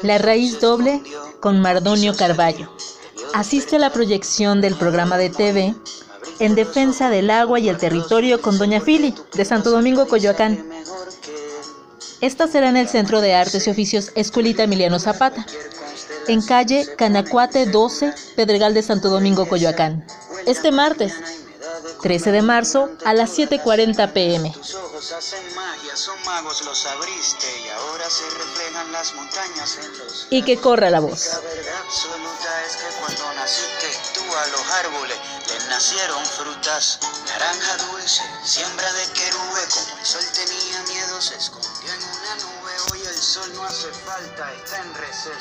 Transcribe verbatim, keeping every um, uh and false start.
La raíz doble con Mardonio Carballo. Asiste a la proyección del programa de T V En defensa del agua y el territorio con Doña Fili, de Santo Domingo, Coyoacán. Esta será en el Centro de Artes y Oficios Escuelita Emiliano Zapata, en calle Canacuate doce, Pedregal de Santo Domingo, Coyoacán. Este martes, trece de marzo, a las siete cuarenta pe eme. Tus ojos hacen magia, son magos, los abriste y ahora se reflejan las montañas en los... Y que corra la voz. La verdad absoluta es que cuando naciste tú a los árboles les nacieron frutas. Naranja dulce, siembra de querube, como el sol tenía miedo se escondió en una nube. Hoy el sol no hace falta, está en receso.